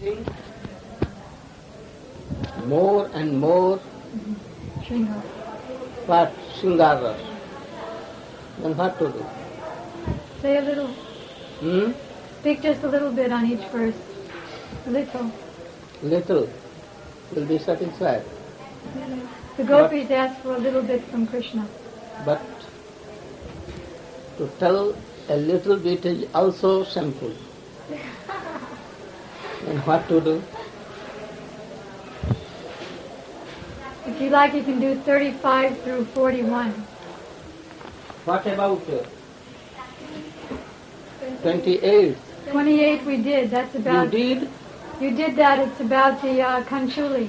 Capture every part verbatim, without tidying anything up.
getting more and more Shringa. what Shingaras. Then what to do? Say a little. Hmm? Speak just a little bit on each verse. A little. Little will be satisfied. The gopis ask for a little bit from Krishna. But to tell a little bit is also shameful. And what to do? If you like, you can do thirty-five through forty-one. What about uh, twenty-eight? twenty-eight we did. That's You about... did? You did that. It's about the uh, Kanchuli.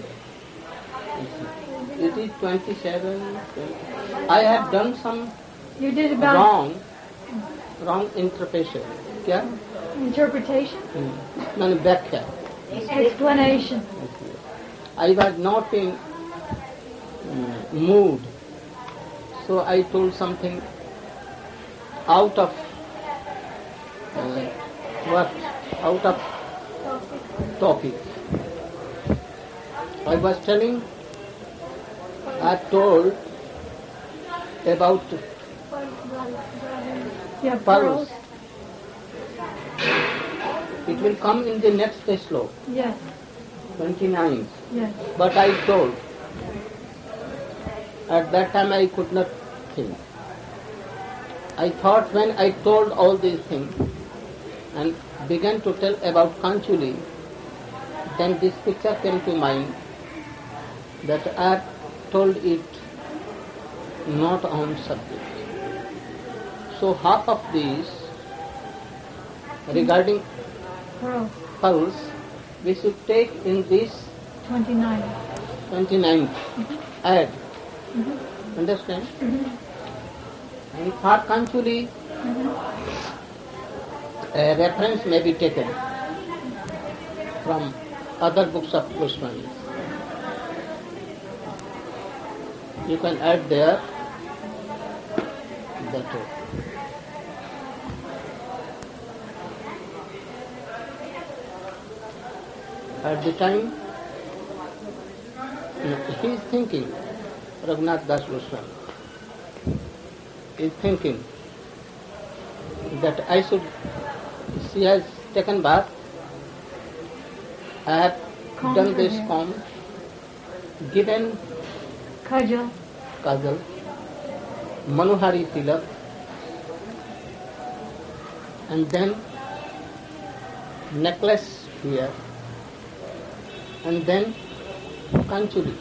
It is twenty-seven. twenty. I have done some You did about wrong, wrong interpretation. Yeah? interpretation, Hmm. No, no, व्याख्या. explanation. I was not in mm, mood, so I told something out of uh, what? Out of topic. I was telling, I told about Yeah, pearls. pearls. It will come in the next slope, Yes, twenty-nine. yes. But I told, at that time I could not think. I thought when I told all these things and began to tell about Kanchuli, then this picture came to mind that I told it not on subject. So half of these regarding Pearls. pearls we should take in this twenty-nine. twenty-ninth add. Mm-hmm. Understand? Mm-hmm. And for Kanchuli, Mm-hmm. a reference may be taken from other books of Goswami. You can add there that. At the time, he is thinking, Raghunath Das Goswami is thinking that I should, she has taken bath, I have Combed done her this hair. comb, given Kajal. kajal, Manuhari tilak, and then necklace here, and then Kanchuli.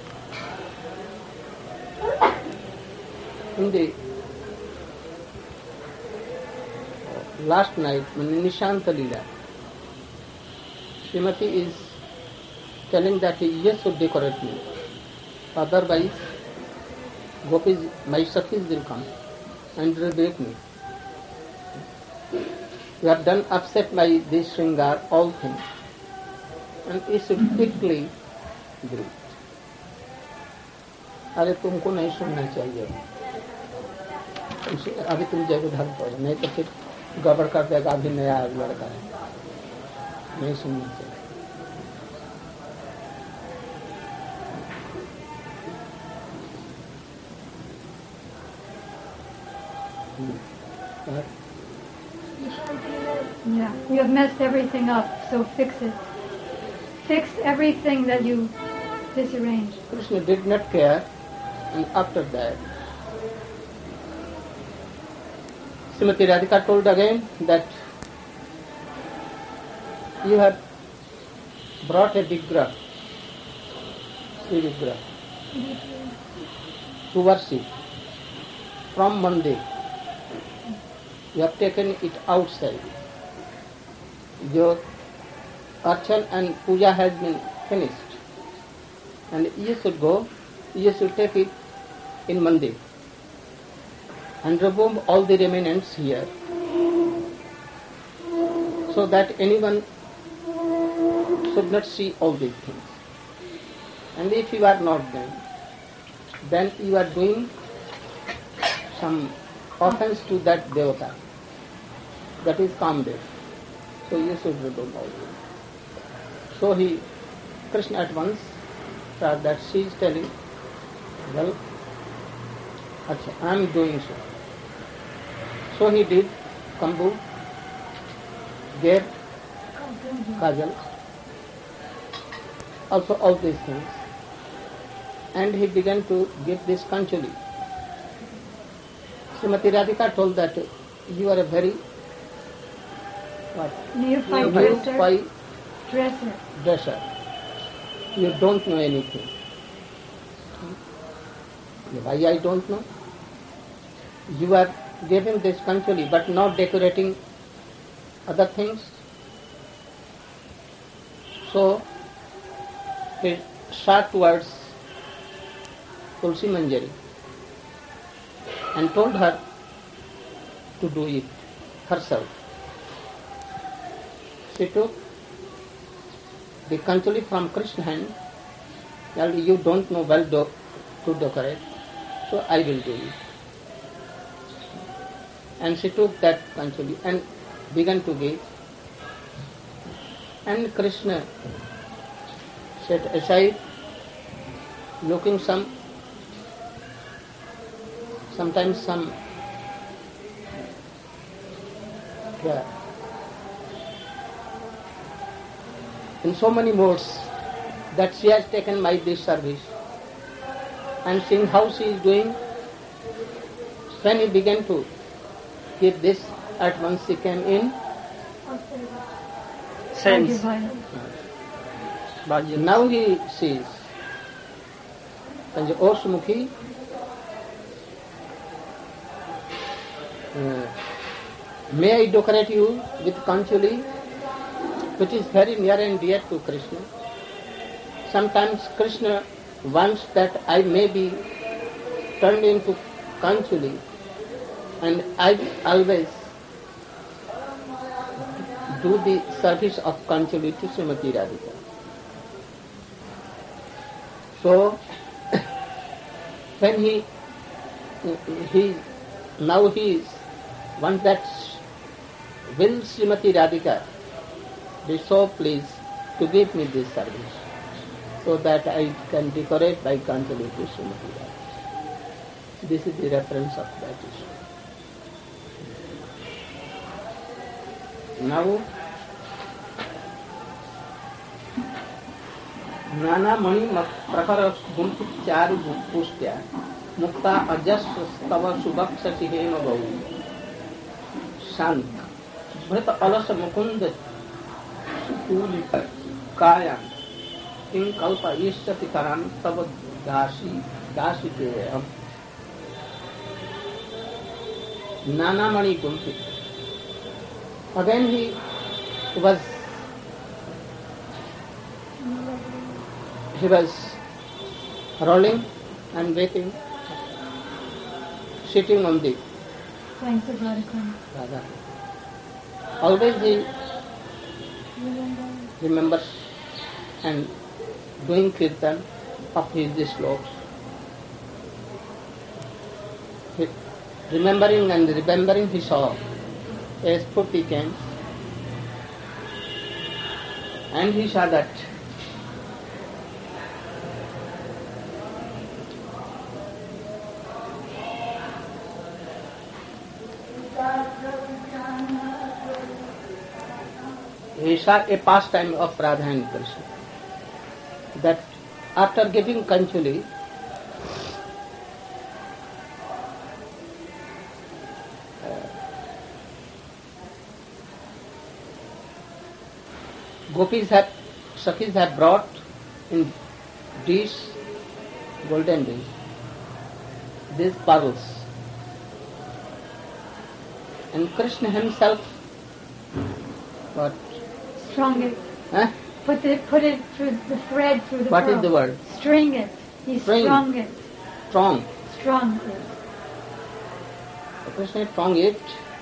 In the last night, when Nishanta Leela, Srimati is telling that yes, should decorate me. Otherwise, Gopis, my Sakhis will come and will break me. You have done upset by this Shringar, all things. And it should quickly break. अरे तुमको नहीं सुनना चाहिए अभी तुम जरूर ढल पड़ो नहीं तो फिर गड़बड़ कर देगा अभी नया लड़का है नहीं सुनना चाहिए Yeah, you have messed everything up, so fix it. Fix everything that you disarranged. Krishna did not care, and after that Srimati Radhika told again that you have brought a Vigraha, Sri Vigraha, to worship from Mandir. You have taken it outside. Your archan and puja has been finished. And you should go, you should take it in Mandir and remove all the remnants here so that anyone should not see all these things. And if you are not doing, then you are doing some offense to that devata, that is Kamdev. So you should remove all this. So he, Krishna at once saw that she is telling, well, Achha, I am doing so. So he did kambu, gave kajal, also all these things. And he began to give this kanchuli. Srimati Radhika told that you are a very what? Neophyte Neophyte dresser. dresser. You don't know anything. Why I don't know? You are giving this kanchuli but not decorating other things. So he shot towards Tulsi Manjari and told her to do it herself. She took the kanchuli from Krishna's hand. Well, you don't know well do, to decorate, so I will do it. And she took that kanchuli and began to give. And Krishna sat aside, looking some, sometimes some, yeah, in so many modes that she has taken my this service. And seeing how she is doing, when he began to give this, at once he came in. Sense. Now he sees. Sanjay Osmukhi, uh, may I decorate you with kanchuli, which is very near and dear to Krishna. Sometimes Krishna wants that I may be turned into kanchuli, and I always do the service of kanchuli to Srimati Radhika. So when he he now he is one that will Srimati Radhika be so pleased to give me this service, so that I can decorate by kanchuli to Srimati Radhika. This is the reference of that issue. Now, नाना मणि प्रखर गुंफित चारु पुष्ट्या मुक्ता अजस्र स्तव सुभक्ष हेम बहु शांत भृत अलस मुकुंद सुकूल काया किं कल्प ईश्वति करान तब दासी दासी के हम नाना मणि गुंफित. Again he was he was rolling and waiting, sitting on the Thanks to Radha. Radha. Always he remembers and doing kirtan of his slokas. He, remembering and remembering he saw a spurti came, and he saw that he saw a pastime of Radha and Krishna, that after giving kanchuli, gopis have, sakhis have brought in dish, golden dish, these pearls. And Krishna himself, what? Strung it. Huh? Put it, put it through the thread through the What pearl. is the word? String it. He String. strung it. Strong. Strung it. Krishna strung it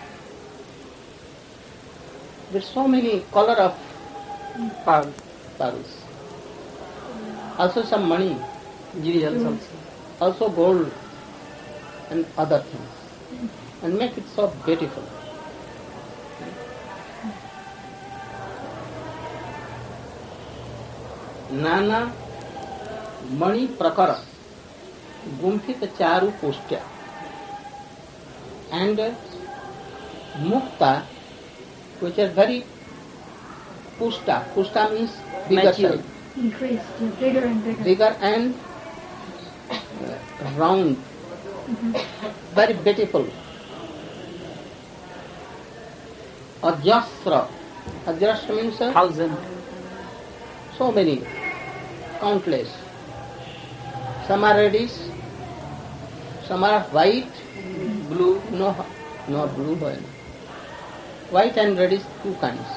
with so many color of pearl- pearls. Also some money, Jewels also. also gold and other things, and make it so beautiful. नाना मणि प्रकर गुंफित चारु पुष्ट्या and mukta, which are very pushta. Pushta means bigger size. Increased, yeah, bigger and bigger. Bigger and uh, round. Mm-hmm. Very beautiful. Ajasra. Ajasra means uh, Thousand. so many, countless. Some are reddish, some are white, blue, no, no blue, but white and reddish, two kinds.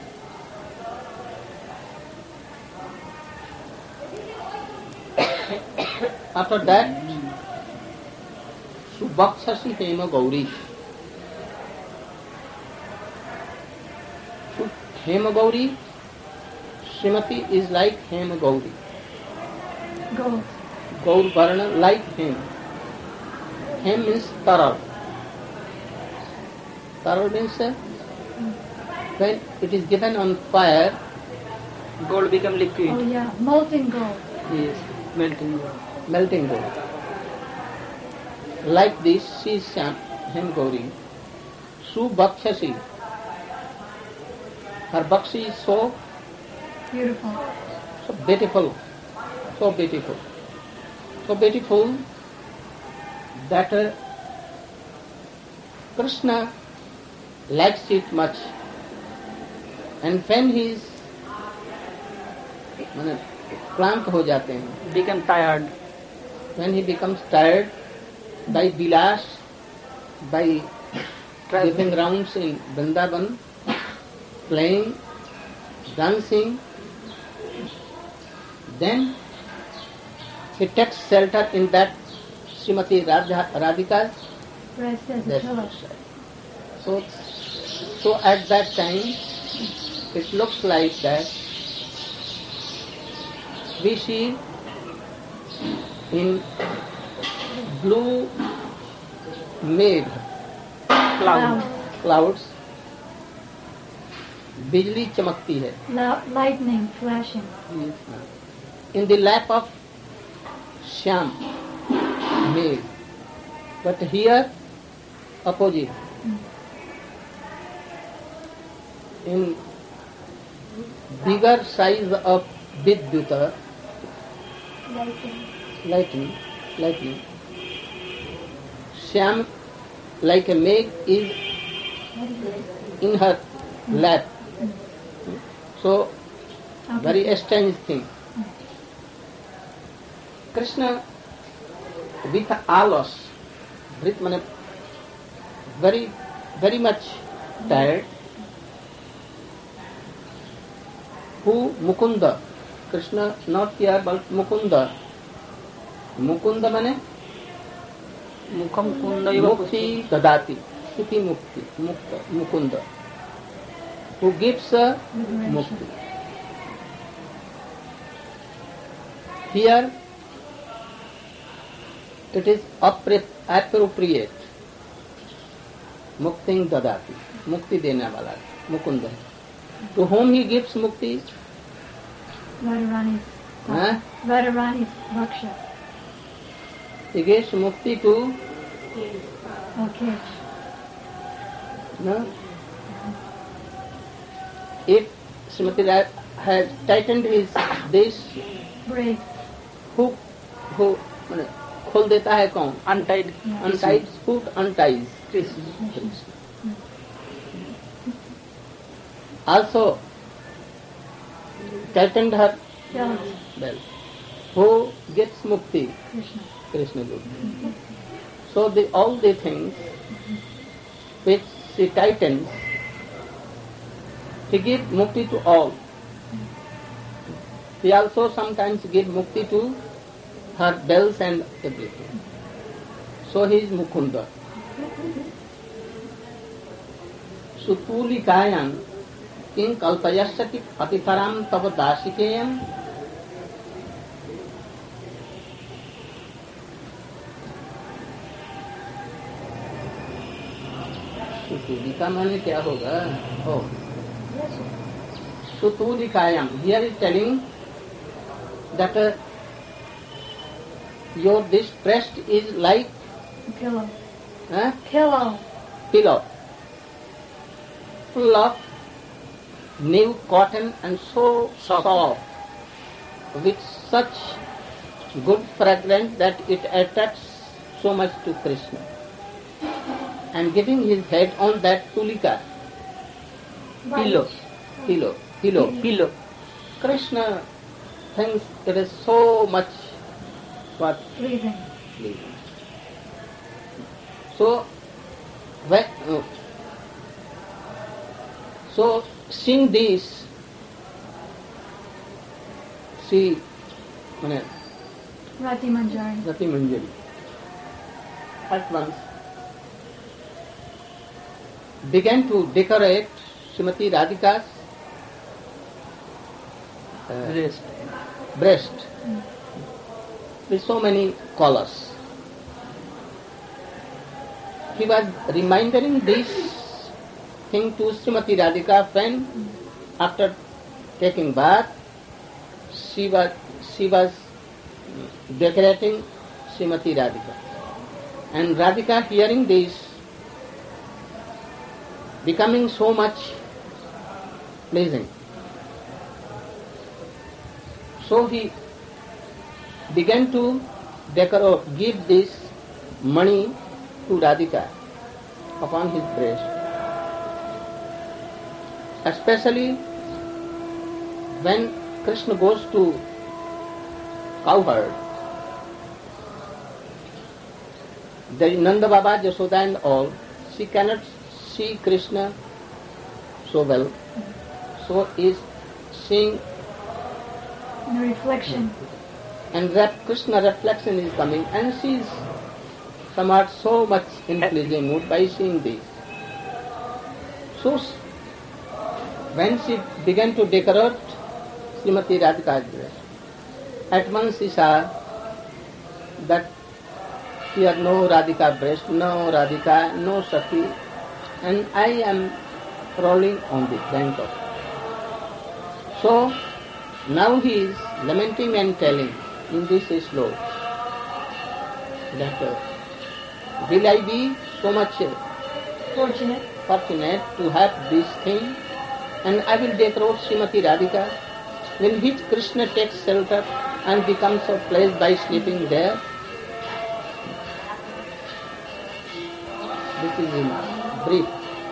After that, Subhakshasi Hema Gauri. Hema Gauri, Srimati is like Hema Gauri. Gold. Gaur Varna like Hem. Hem means taral. Taral means uh, when it is given on fire, Gold become liquid. Oh yeah, molten gold. Yes, melting gold. melting gold. Like this, she is Hem Gauri. Subhakshasi. Her Bakshi is so, Beautiful. so beautiful, so beautiful, so beautiful that uh, Krishna likes it much. And when he is माने क्लांत हो जाते हैं, Become tired. when he becomes tired by Vilas, by giving rounds in Vrindavan, playing, dancing, then he takes shelter in that Srimati Radha, Radhika's Rest as a rest pillow. side. So, so at that time, it looks like that we see in blue meg Cloud. clouds बिजली चमकती है. Lo- lightning flashing. In the lap of Shyam meg, but here opposite. In bigger size of Vidyuta, Lightning. lightning, lightning. Shyam, like a meg, is in her lap. So, very strange thing. Krishna, with alos, with mane, very, very much tired. Who Mukunda? Krishna not here, but Mukunda. Mukunda mane Mukham kundaiva Mukti Dadati. Sthiti Mukti. Mukta, Mukunda. Who gives a Liberation. Mukti. Here it is appre- appropriate. Mukting Dadati. Mukti dena wala. Mukunda. To whom he gives Mukti? Radharani's. Huh? Radharani's Raksha. He gives Mukti to Okay. no? If Srimati Rai has tightened his this, Brave. who who माने खोल देता है कौन? untied. Unties, who unties? Krishna. Also tightened her Belt. belt. Who gets mukti? Krishna. Krishna Guru. So the, all the things which she tightens, he gives mukti to all. He also sometimes gives mukti to her bells and everything. So he is Mukunda. Sutulikayam king kalpayasati patiparam tava dasikeyam. सुतूलिका माने क्या होगा? Oh. Sutulikayam. Here is telling that uh, your this breast is like Pillow. uh, Pillow. pillow, full of new cotton and so Soft. soft, with such good fragrance that it attracts so much to Krishna. And giving his head on that tulika, Pillow. pillow, pillow, Pillow. Krishna thinks it is so much what Breathing. pleasing. So, when, uh, so seeing this, she, uh, Rati Manjari. Rati Manjari, at once began to decorate Srimati Radhika's uh, Breast. breast with so many collars. He was reminding this thing to Srimati Radhika when, after taking bath, she was she was decorating Srimati Radhika. And Radhika, hearing this, becoming so much pleasing. So he began to decorate, give this money to Radhika upon his breast. Especially when Krishna goes to cowherd, there is Nanda Baba, Yashoda and all, she cannot see Krishna so well, so is seeing In the reflection. and rep, Krishna reflection is coming, and she is somewhat so much in pleasing mood by seeing this. So when she began to decorate Srimati Radhika's dress, at once she saw that here no Radhika breast, no Radhika, no Sakhi, and I am rolling on the bank of it. So now he is lamenting and telling in this slow that uh, will I be so much uh, Fortunate. fortunate to have this thing, and I will decorate Srimati Radhika, in which Krishna takes shelter and becomes a place by sleeping there. This is in brief.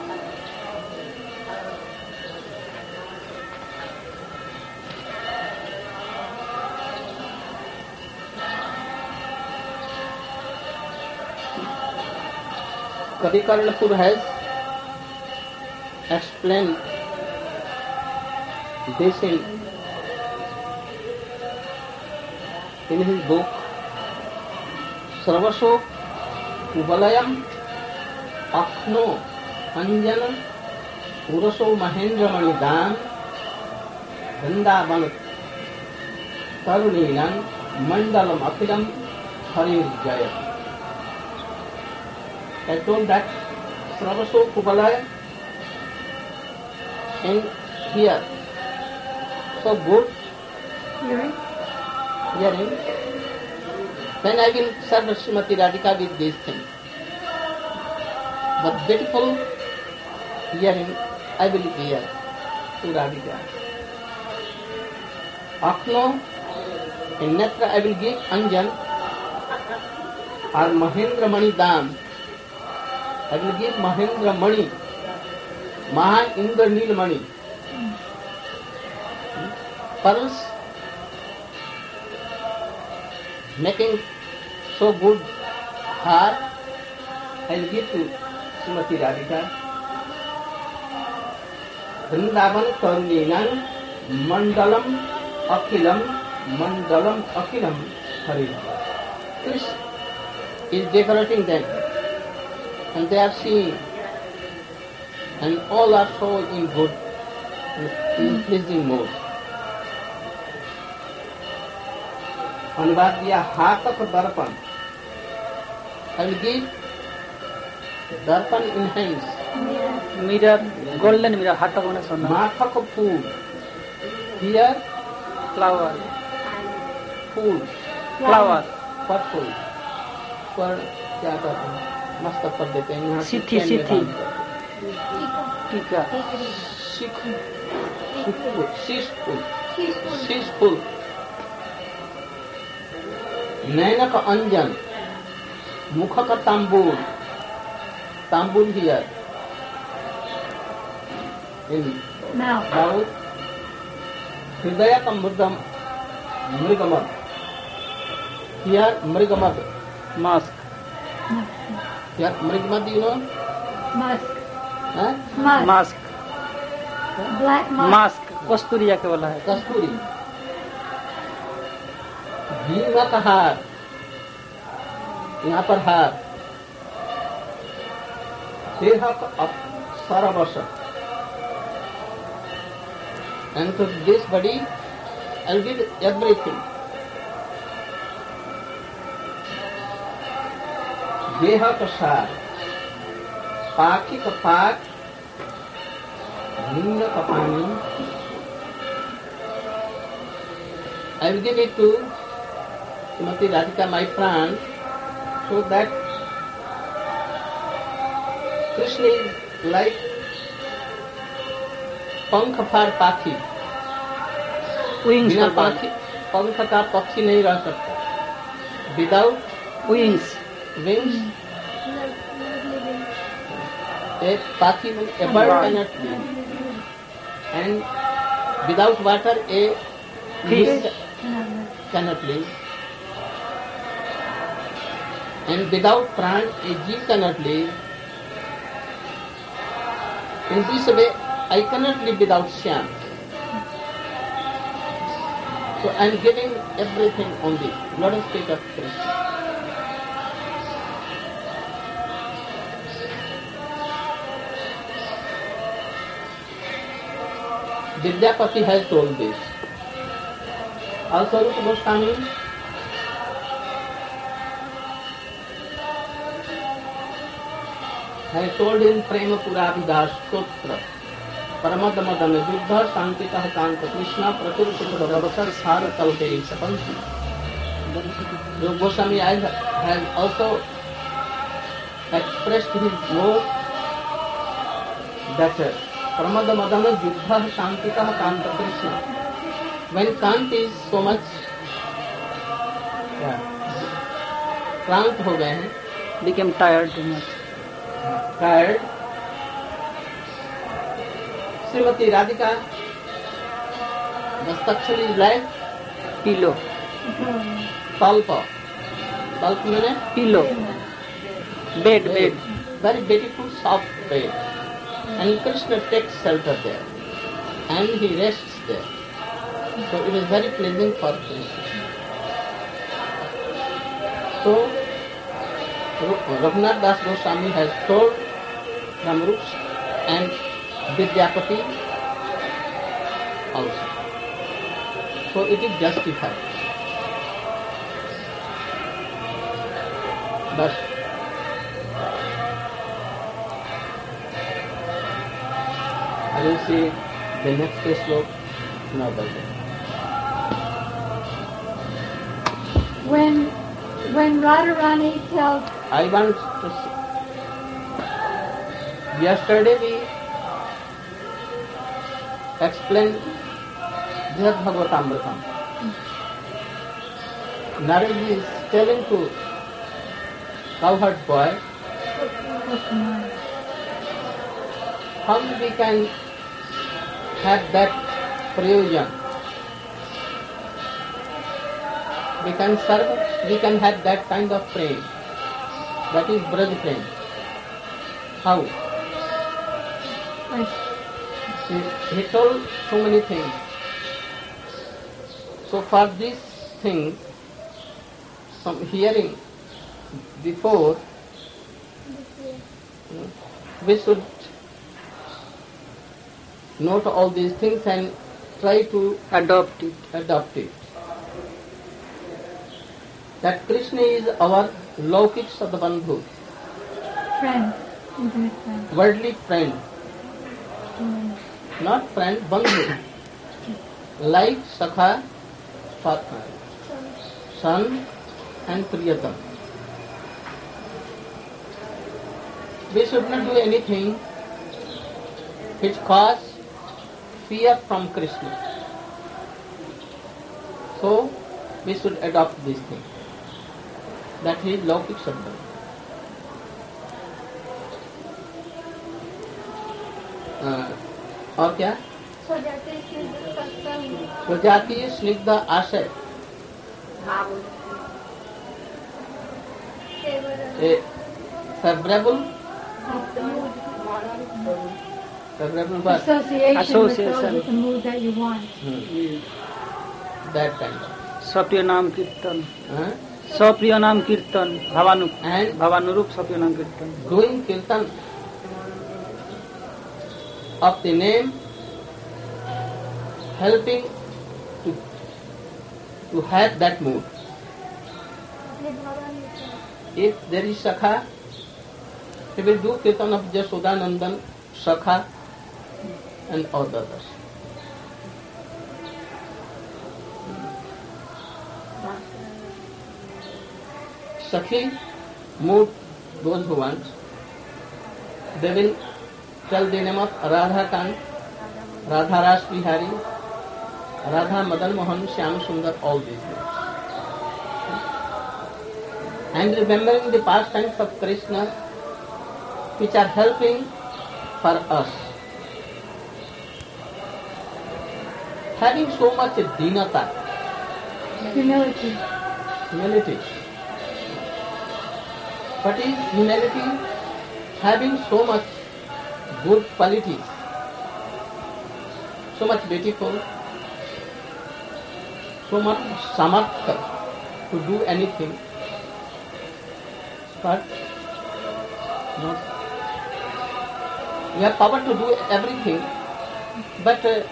Kavi Karnapur has explained this in, in his book Sarvasok Ubalayam Akhno Anjana Uraso Mahendra Manidam Vrindavan Taruninam Mandalam Akhilam Harir Jaya. I told that Sarvaso Kubalaya and here so good Hearing. hearing, then I will serve Srimati Radhika with these things. But beautiful hearing I will hear to Radhika. Akhno in Netra I will give Anjan or Mahendra Mani Dam. I will give Mahendra Mani, Maha Indra Nil Mani, pearls, making so good heart, I will give to Srimati Radhika. Vrindavan Karuninam Mandalam Akhilam Mandalam Akhilam Hari. This is decorating them, and they are seeing, and all are so in good, in pleasing mood. अनुवाद दिया हाथक दर्पण. I will give darpan in hands. Mirror, golden mirror, hatak mana sonna. Mathak food. Here Flower. फूल flower पर फूल पर क्या कहते हैं, मस्तक पर देते हैं यहाँ से सिथी, पेन में सिथी। बांध कर। टीका शिख फूल, शीश फूल, शीश फूल, नैन का अंजन, मुख का तांबूल, तांबूल हियर इन Mouth. माउथ, हृदय का मृगम मृगमद, हियर मृगमद, मास्क हियर मृगमद, यू नो, Musk. हैं? Musk. Musk Black musk. Musk कस्तूरिया के वाला है। कस्तूरी, भीमा का हार, यहाँ पर हार, देह का सरवश, and to this body I'll give everything. देह का सार, पाखी का पाक, नींद का पानी, I will give it to Srimati Radhika, my pran, so that Krishna is like पंख फार पाखी, विंग्स बिना पर पाखी पंख का पक्षी नहीं रह सकता। विदाउट विंग्स विंग्स a पाखी a bird cannot live, and without water a fish cannot live, and without pran a jeev cannot live. In this way I cannot live without Shyam. So I am giving everything on this. Let us take up Krishna. Vidyapati has told this. Also Rupa Goswami has told in Prema Puravidas Stotra, परमद मदन युद्ध शांति कांत कृष्णा प्रचुर सुखर सार कल्पे सपंथी. Rupa Goswami has also expressed his note that परमद मदन युद्ध शांति Kant Krishna. When Kant is so much क्रांत हो गए हैं, became tired too much. tired, Srimati Radhika, the structure is like Pillow, talpa. Talpa means pillow, bed, bed. bed. Very beautiful soft bed. And Krishna takes shelter there. And he rests there. So it is very pleasing for Krishna. So Raghunath Das Goswami has told Ramrups and Vidyapati also. So it is justified. But I will see the next slope another day. When when Radharani tells I want to see. Yesterday we explained Jat Bhagavatamritam. Narad is telling to cowherd boy how we can have that prayojan. We can serve, we can have that kind of praying. That is Braj praying. How? He, he told so many things. So for this thing, from hearing before, we should note all these things and try to Adopt it. adopt it. That Krishna is our Laukik Sadbandhu, friend, intimate friend. worldly friend, Mm. not friend, Bandhu, like Sakha, partner. Son and Priyatam. We should not do anything which cause fear from Krishna. So, we should adopt this thing. That is Laukik Shabda. और क्या? स्वजाति स्निग्ध आशय, favorable, favorable what? Association, Association. with the mood that you want. Hmm. That kind of. स्वप्रिय नाम कीर्तन, Huh? स्वप्रिय नाम कीर्तन, भावानु And भावानुरूप स्वप्रिय नाम कीर्तन. doing kirtan of the name, helping to to have that mood. If there is Sakha, he will do kirtan of Jasodanandan, Sakha and all the others. Sakhi mood those who want. They will tell the name of Radha Kant, Radha Ras Bihari, Radha Madan Mohan, Shyam Sundar, all these names. And remembering the pastimes of Krishna which are helping for us. Having so much dinata, Humility. humility. What is humility? Having so much good qualities, so much beautiful, so much samartha to do anything, but not. We have power to do everything, but uh,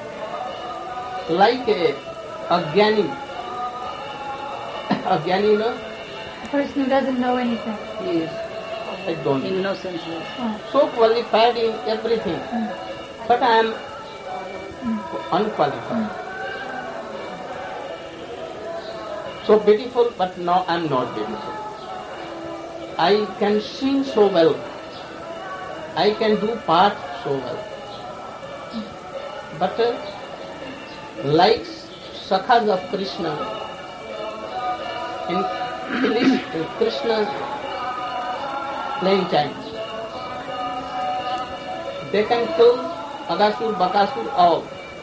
like a, a jnani, a jnani, you know, A person who doesn't know anything. he is, I don't know. Innocence. Oh. So qualified in everything, Mm. but I am Mm. unqualified. So beautiful, but no, I am not beautiful. I can sing so well. I can do part so well. But uh, like Sakhas of Krishna, in Krishna playing time, they can kill Agasur, Bakasur, all.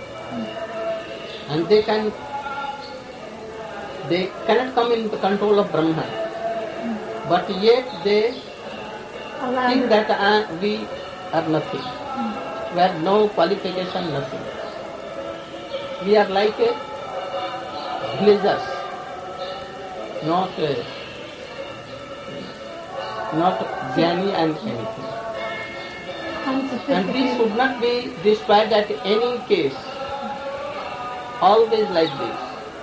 And they can, they cannot come in the control of Brahma. But yet they Allow think that uh, we are nothing. We have no qualification, nothing. We are like a villagers, not uh, not jnani and anything. And this unsophisticated. should not be described at any case. Always like this.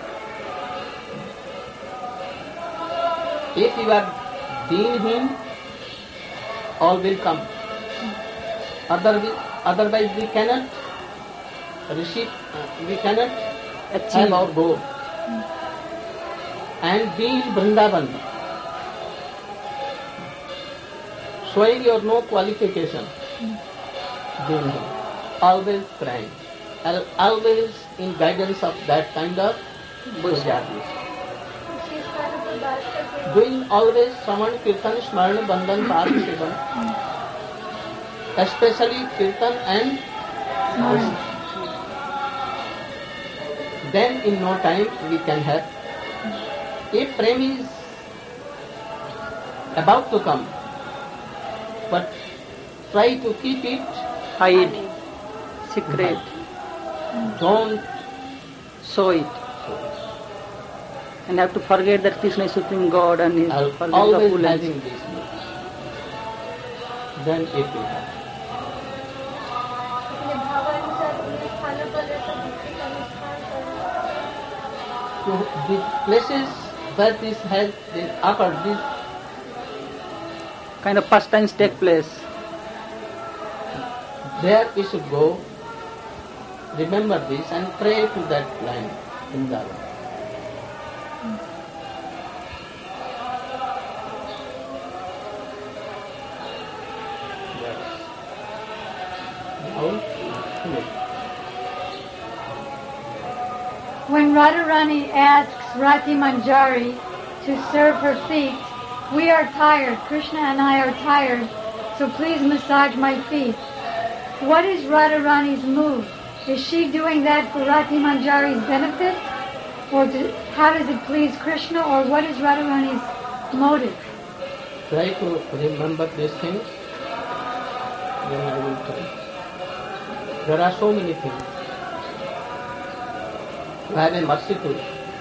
If you are being him, all will come. Otherwise, otherwise we cannot receive, uh, we cannot achieve our goal. And be in Vrindavan, showing your no qualification, being him, always crying, al- always in guidance of that kind of Bhujyatis. Doing always Shravan, Kirtan, Smaran, Bandhan, Path, Sevan, especially Kirtan and Smaran. then in no time we can have. If prem is about to come, but try to keep it, Hide. Secret. don't Show it. And have to forget that Krishna is Supreme God and is Al- forget the always opulence. having this mood. Then it will happen. So the places where this has been occurred, this Kind of pastimes take place. there we should go, remember this and pray to that land, Vrindavan. When Radharani asks Rati Manjari to serve her feet, we are tired, Krishna and I are tired, so please massage my feet. What is Radharani's move? Is she doing that for Rati Manjari's benefit? Or do, how does it please Krishna, or what is Radharani's motive? Try to remember these things, then I will tell. There are so many things. You have a merciful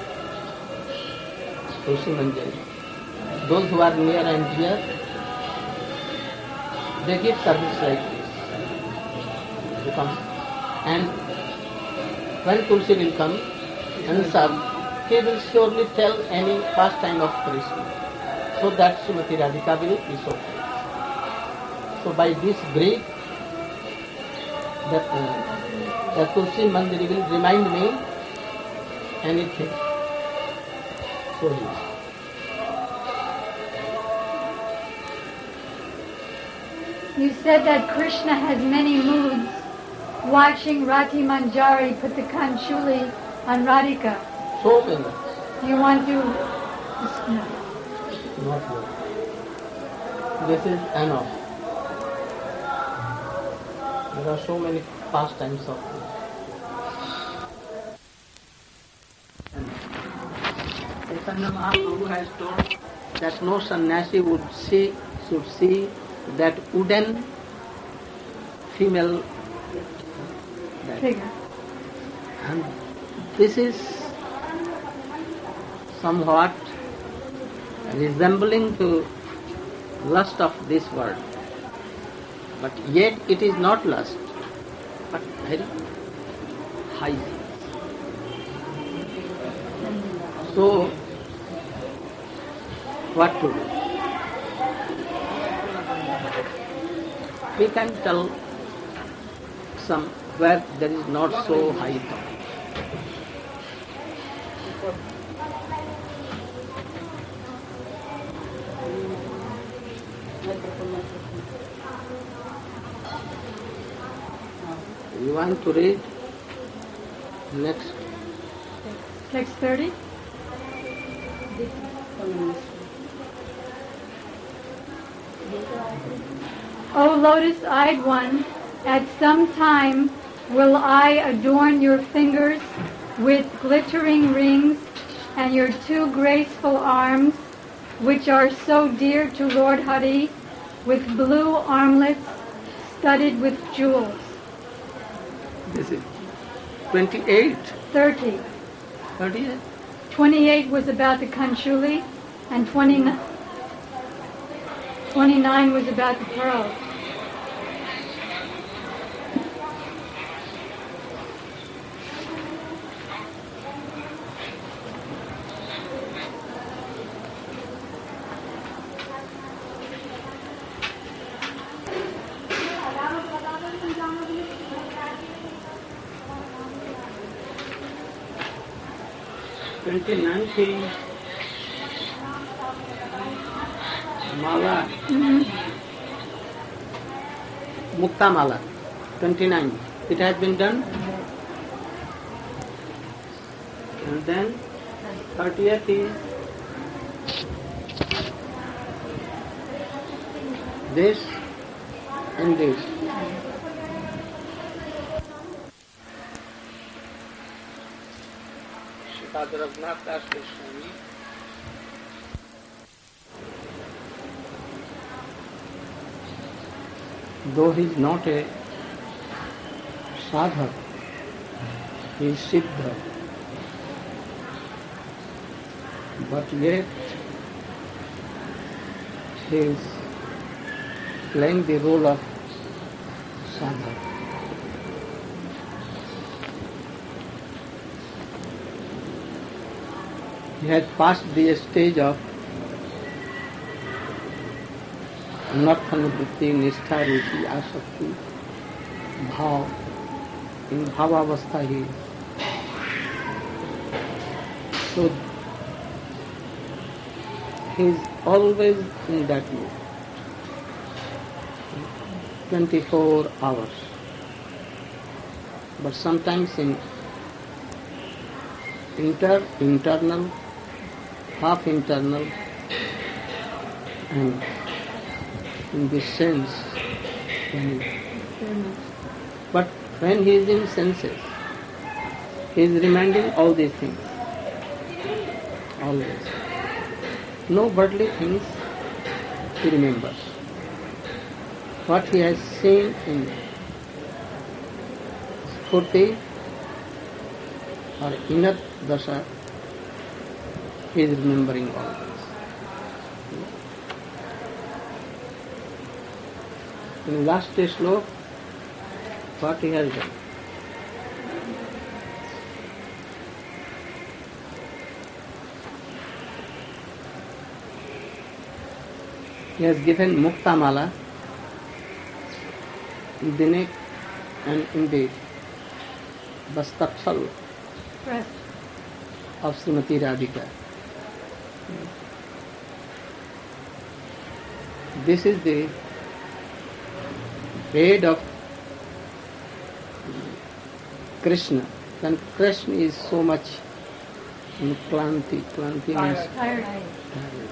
Tulsi Manjari. Those who are near and dear, they give service like this. They come. And when Tulsi will come and serve, he will surely tell any pastime of Krishna, so that Srimati Radhika will be so pleased. So by this break, the, uh, the Tulsi Manjari will remind me anything. So he is. You said that Krishna has many moods. Watching Rati Manjari put the Kanchuli on Radhika. So many. You want to... No. Not more. This is enough. There are so many pastimes of this. Chaitanya Mahaprabhu has told that no sannyasi would see, should see that wooden female that. Figure. And this is somewhat resembling to lust of this world. But yet it is not lust, but very high. So, what to do? We can tell some where there is not so high thought. You want to read next? Text thirty? O lotus-eyed one, at some time will I adorn your fingers with glittering rings and your two graceful arms, which are so dear to Lord Hari, with blue armlets studded with jewels. This is twenty-eight. thirty. thirty-eight. twenty-eight was about the Kanchuli, and twenty-nine, twenty-nine was about the pearls. twenty-nine thing. Mala. Mm-hmm. Mukta Mala. twenty-nine. It has been done. And then thirtieth is this and this. Father Raghunath Das Goswami. Though he is not a sadhak, he is siddha, but yet he is playing the role of sadhak. He has passed the stage of Anarthanuvritti, Nishtha, Ruchi, Asakti, Bhav. In Bhavavastha he is. So he is always in that mood. twenty-four hours. But sometimes in inter, internal, half internal, and in this sense. When he, but when he is in senses, he is reminding all these things. Always. No worldly things he remembers. What he has seen in Spurti or inner dasha, he is remembering all this. In last slok, what he has done? He has given Mukta Mala in the neck and in the Bastakshal Breast. of Srimati Radhika. This is the head of Krishna. When Krishna is so much in Klanti, Klanti means Tired. tired.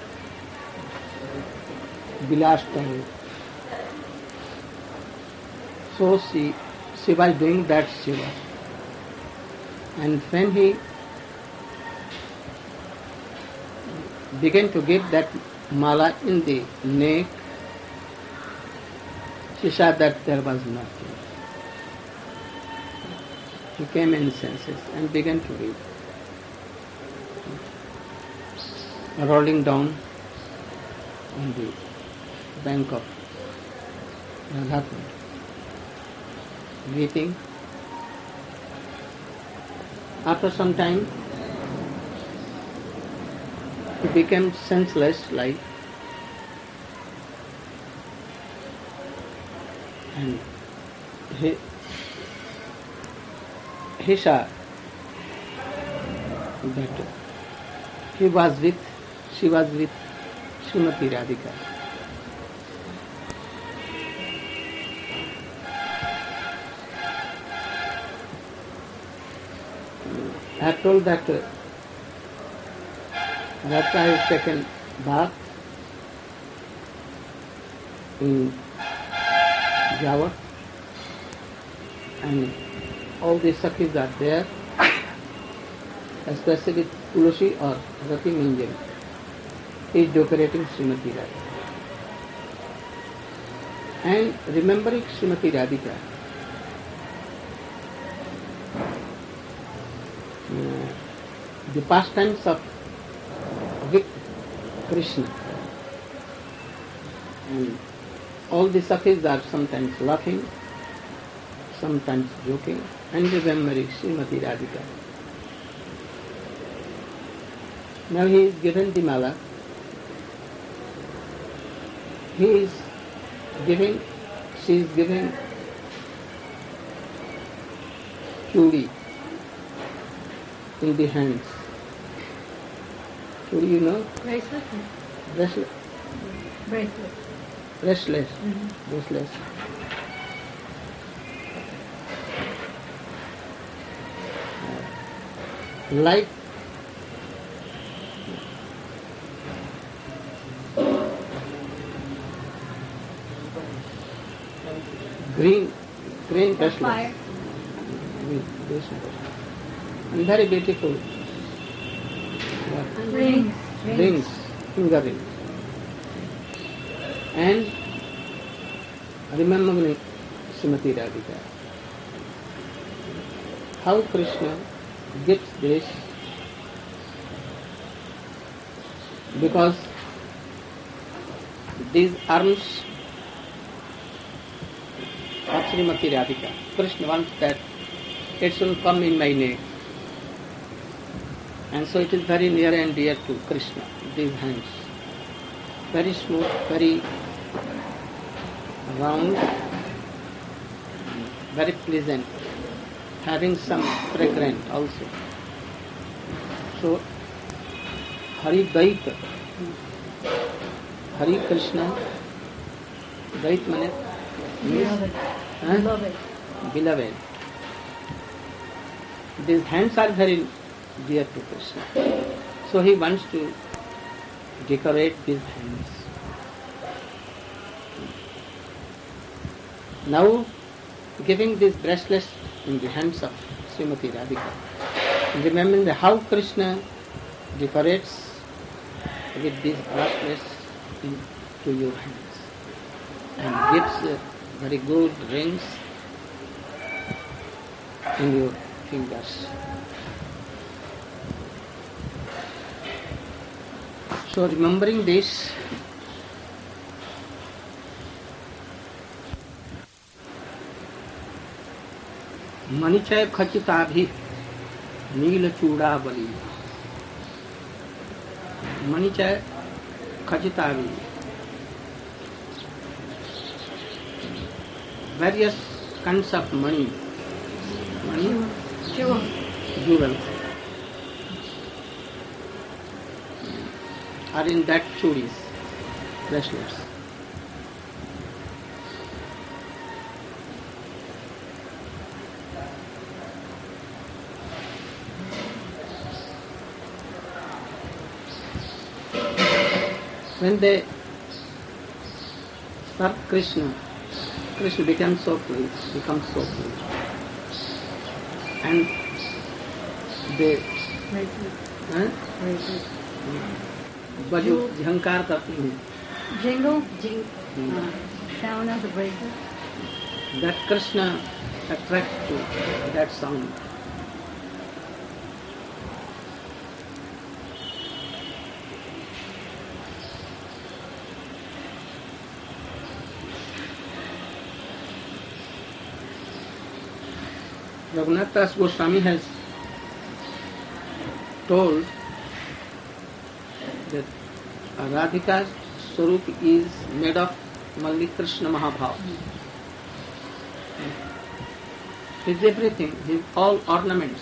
Vilas tired. So she, she was doing that Shiva. And when he began to give that mala in the neck, she saw that there was nothing. He came in senses and began to read. Rolling down on the bank of Radhakund, weeping. After some time, he became senseless like, and he, he saw that he was with, she was with Srimati Radhika. I have told that uh, Radha has taken bath in Java and all the Sakhis are there, especially Tulsi or Rati Minjan. He is decorating Srimati Radhika. And remembering Srimati Radhika, uh, the pastimes of with Krishna. And all the Sakhis are sometimes laughing, sometimes joking, and remembering Srimati Radhika. Now he is given the mala. He is giving, she is giving chudi in the hands. Chudi, you know? Bracelet? Bracelet. Bracelet. Restless. Mm-hmm. Restless. Like green, green bracelet. Fire. Green bracelet. And very beautiful. What? Rings. Rings, finger rings. And remembering Srimati Radhika. How Krishna gets this? Because these arms of Srimati Radhika, Krishna wants that it should come in my neck. And so it is very near and dear to Krishna, these hands. Very smooth, very round, very pleasant, having some fragrance also. So, Hari Daita, Hari Krishna, Dait means Beloved. huh? Beloved. beloved. These hands are very dear to Krishna. So he wants to decorate these hands. Now, giving these bracelets in the hands of Srimati Radhika, remembering how Krishna decorates with these bracelets into your hands and gives uh, very good rings in your fingers. So remembering this, मणिचय खचिताभि nil चूड़ावली मणिचय खचिताभि various kinds of money money jewels are in that chudis, bracelets. When they serve Krishna, Krishna becomes so pleased, becomes so pleased. And they huh? बजो झंकार करते हैं. Jingle, jing, uh, sound of the bracelet. That Krishna attracts to that sound. Raghunath Das Goswami has told that Radhika's Swarup is made of Malli Krishna Mahabhav. His everything, his all ornaments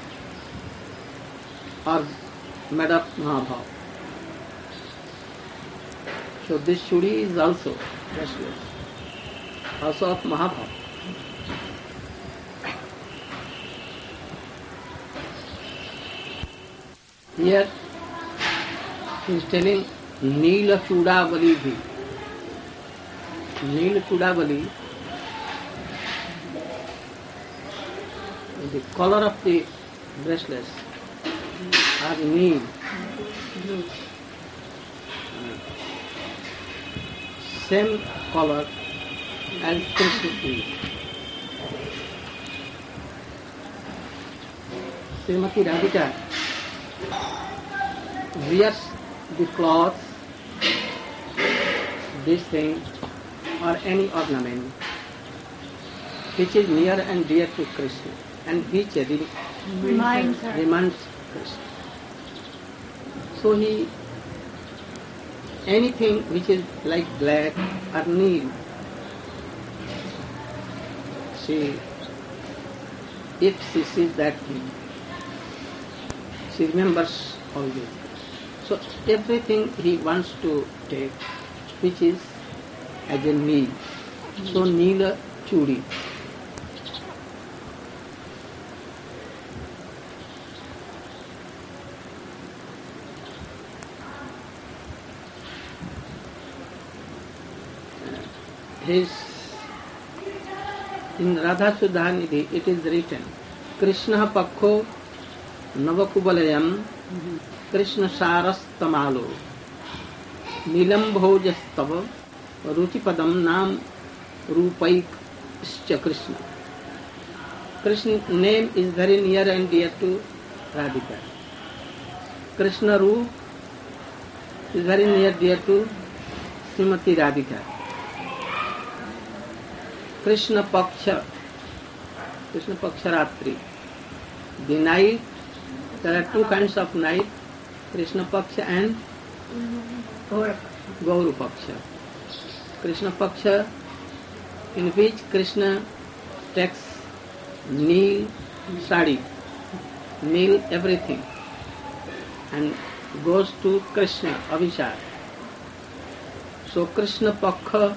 are made of Mahabhav. So this chudi is also bracelet, also of Mahabhav. Here he is telling Neela Chudavali bhi. Neela Chudavali, the color of the bracelets are neel. Same color as Krishna is. Srimati Radhika wears the cloth, this thing, or any ornament which is near and dear to Krishna and which re- Reminds her. reminds Krishna. So he, anything which is like black or neel, she, if she sees that thing, she remembers always. So everything he wants to take, which is as a neel. So Neela Chudi. His in Radha Sudhanidhi it is written, Krishna Pakho Navakubalayam Krishna Sarastamalo Nilam Bhojastav Ruchipadam Nam Rupaik Ischa Krishna. Krishna's name is very near and dear to Radhika. Krishna Roop is very near dear to Srimati Radhika. Krishna Paksha, Krishna Paksha Ratri. The night, there are two kinds of night, Krishna Paksha and Gauru Paksha. Krishna Paksha, in which Krishna takes neel sari, neel everything, and goes to Krishna, Abhishek. So Krishna Paksha,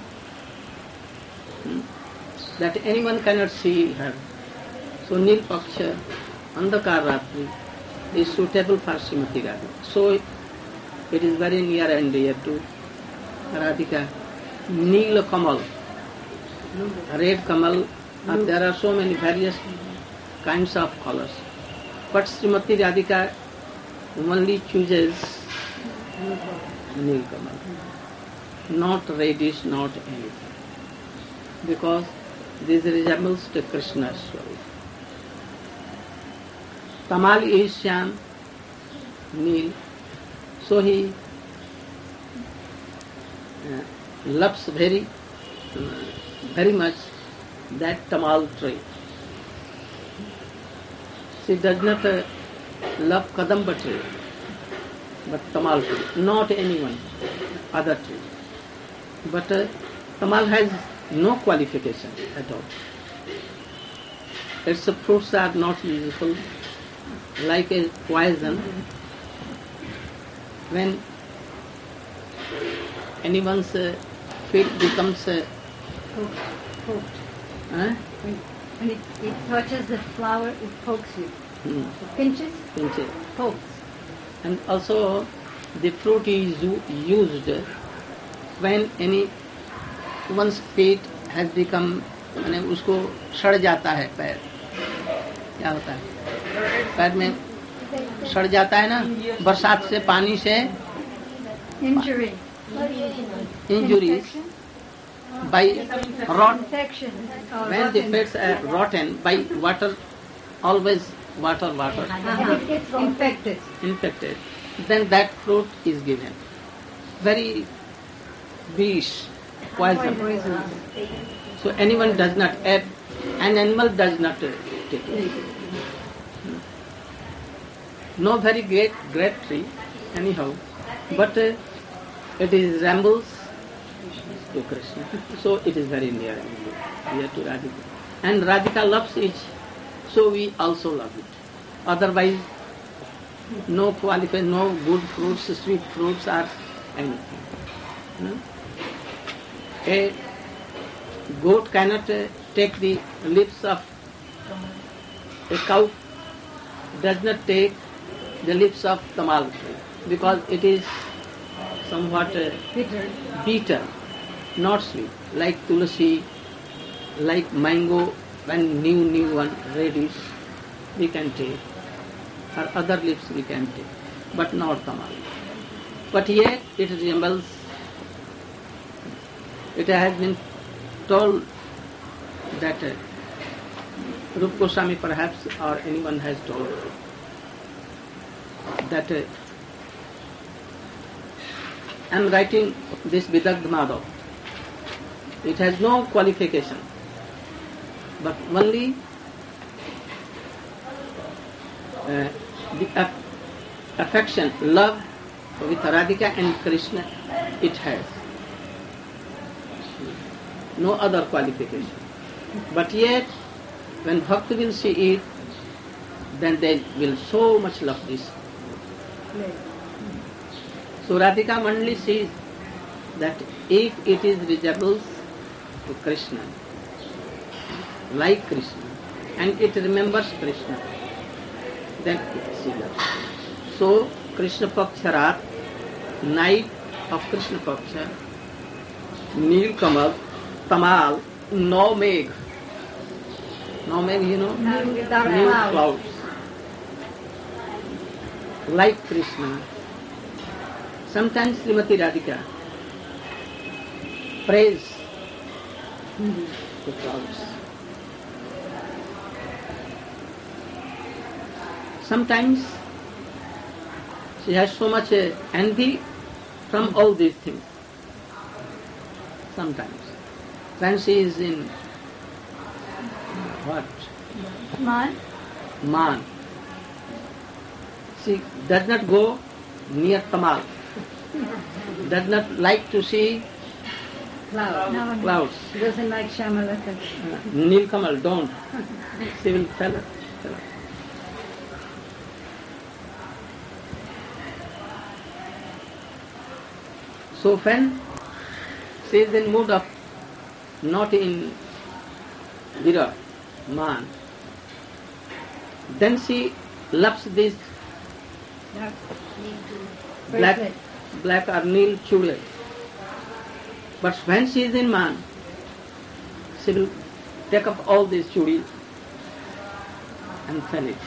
that anyone cannot see her. So Nil Paksha, Andhakar Ratri, is suitable for Srimati Radhika. So it is very near and dear to Radhika. Neel Kamal, red Kamal, and there are so many various kinds of colors. But Srimati Radhika only chooses Neel Kamal, not reddish, not anything. Because this resembles to Krishna's Swarup. Tamal is Shyam, Neel, so he uh, loves very, uh, very much that Tamal tree. She does not uh, love Kadamba tree, but Tamal tree, not anyone, other tree. But uh, Tamal has no qualification at all. Its fruits are not useful, like a poison. When anyone's uh, feet becomes uh, Poked. huh? When, when it, it touches the flower, it pokes you. Hmm. It pinches, pinches. pokes. And also the fruit is u- used when any one's feet has become, माने उसको सड़ जाता है पैर, क्या होता है पैर में सड़ जाता है ना, बरसात से पानी से Injury. injuries by rot. Infection. Oh, When the feet are rotten by water, always water, water, Uh-huh. Infected. infected, then that fruit is given. Very vish, poison. Poisonous. So anyone does not, an animal does not uh, take it. No very great, great tree, anyhow, but uh, it is resembles to Krishna. So it is very near, near to Radhika. And Radhika loves it, so we also love it. Otherwise, no qualification, no good fruits, sweet fruits or anything. No? A goat cannot uh, take the lips of a cow, does not take the lips of tamal tree because it is somewhat uh, Bitter. bitter, not sweet, like tulsi, like mango, when new new one reddish we can take, or other lips we can take, but not tamal. But yet it resembles, it has been told that uh, Rupa Goswami perhaps or anyone has told that uh, I am writing this Vidagdha Madhav. It has no qualification, but only uh, the aff- affection, love with Radhika and Krishna it has. No other qualification. But yet, when Bhakta will see it, then they will so much love this. So Radhika Mandali says that if it is resembles to Krishna, like Krishna, and it remembers Krishna, then she loves. So Krishna Paksha Rat, night of Krishna Paksha, Neel Kamal, Tamal, no meg. No meg, you know? Neel without Neel clouds. clouds. Like Krishna. Sometimes Srimati Radhika prays the clouds. Sometimes she has so much uh, envy from all these things. Sometimes. When she is in what? Man. Man. She does not go near Tamal. Does not like to see Cloud. No, no. clouds. She doesn't like Shamalaka. Uh, Neel Kamal, don't. She will tell her. Tell her. So when she is in mood of not in Virat, man, then she loves this Dark need to black, bracelet. black or nil chudai. But when she is in man, she will take up all these chudis and sell it.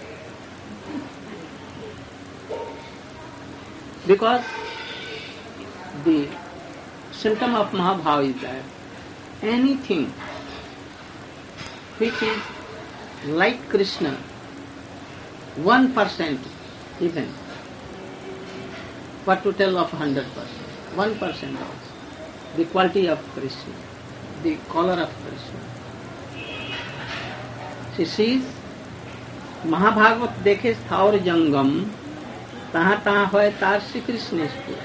Because the symptom of Mahabhava is that anything which is like Krishna, one percent even, what to tell of hundred percent, one percent also, the quality of Krishna, the color of Krishna. She sees Mahabhagavad dekhe thaur jangam, taha taha hoy tar Shri Krishna is.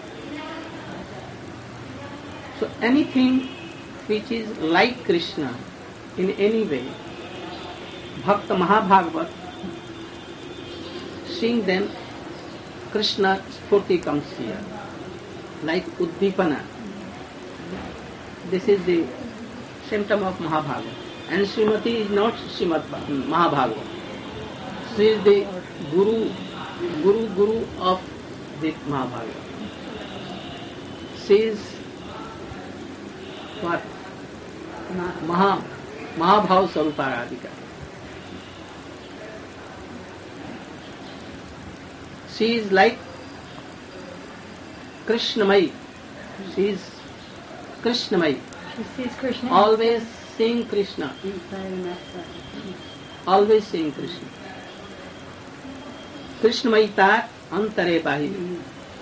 So anything which is like Krishna in any way, Bhakta Mahabhagavat, seeing them, Krishna Spurti comes here, like Uddipana. This is the symptom of Mahabhagavat. And Srimati is not Srimad Mahabhagavat. She is the Guru, Guru, Guru of the Mahabhagavat. She is what? Maha, Mahabhav Sarupa Radhika. She is like Krishnamai. She is Krishnamai. She sees Krishna. Always seeing Krishna. Inside and outside. Always seeing Krishna. Krishnamai tat antare bahi.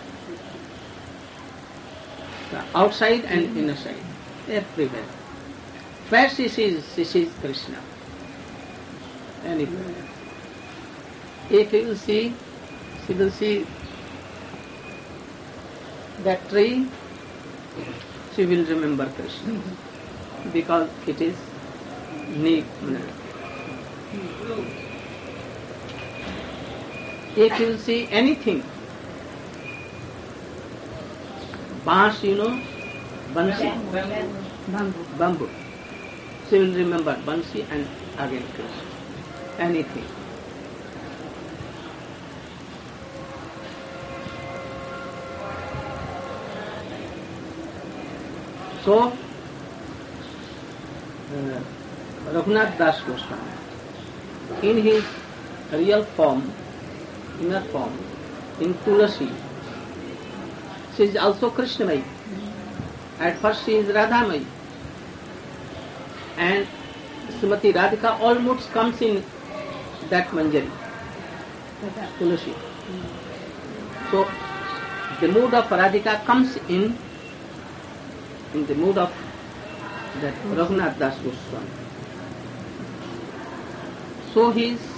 Outside and inner side. Everywhere. Where she sees, she sees Krishna. Anywhere. If you will see, she will see that tree, she will remember Krishna. Because it is neat. If you see anything, Bash, you know, Bansi, Bamboo. bamboo. She will remember Bansi and again Krishna. Anything. So, uh, Raghunath Das Goswami, in his real form, inner form, in Tulasi, she is also Krishnamai. At first she is Radhamai. And Srimati Radhika almost comes in that Manjari, Tulasi. So, the mood of Radhika comes in in the mood of that Raghunath Das Goswami. So he is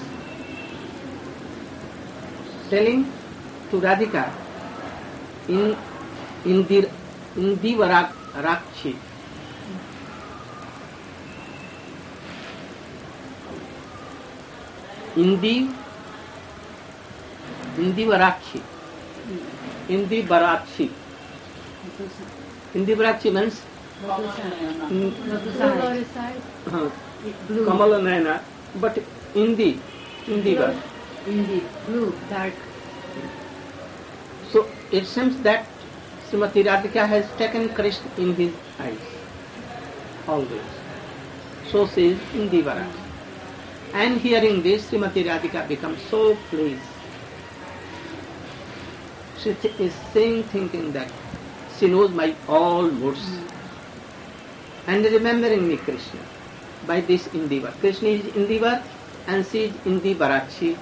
telling to Radhika in Indi Indivarak Rakshi. Indi Indivarakshi. Indivarakshi. Indivarakshi means Blue lotus eyes. uh, Blue. Kamala Nayana, but Indi, Indiva. Indeed. Blue. Dark. So it seems that Srimati Radhika has taken Krishna in his eyes, always. So says Indivara. And hearing this, Srimati Radhika becomes so pleased. She th- is saying, thinking that she knows my all moods. And remembering me Krishna by this Indiva. Krishna is Indiva and she is Indivarachi.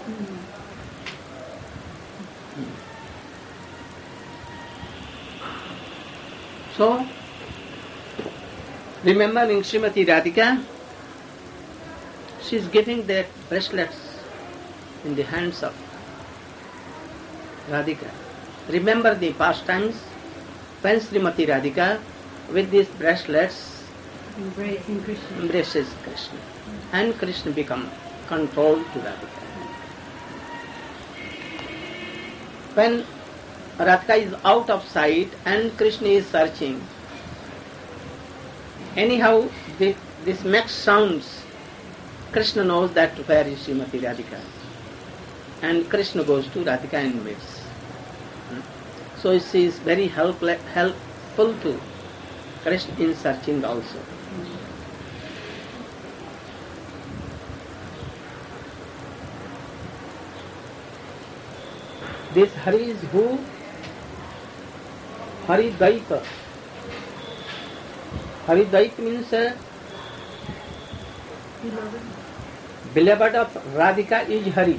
So, remembering Srimati Radhika, she is giving their bracelets in the hands of Radhika. Remember the past times when Srimati Radhika with these bracelets Embracing Krishna. embraces Krishna and Krishna become controlled to Radhika. When Radhika is out of sight and Krishna is searching, anyhow this, this makes sounds. Krishna knows that where is Srimati Radhika. and Krishna goes to Radhika and meets. Hmm? So she is very helpful, helpful to Krishna in searching also. This Hari is who? Hari Daita. Hari Daita means uh, beloved of Radhika is Hari.